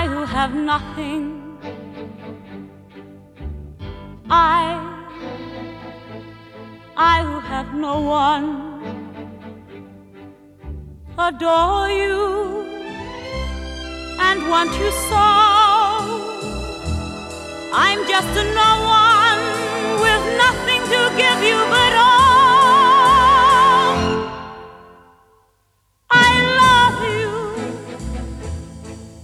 I who have nothing, I who have no one, adore you and want you so. I'm just a no one with nothing to give you but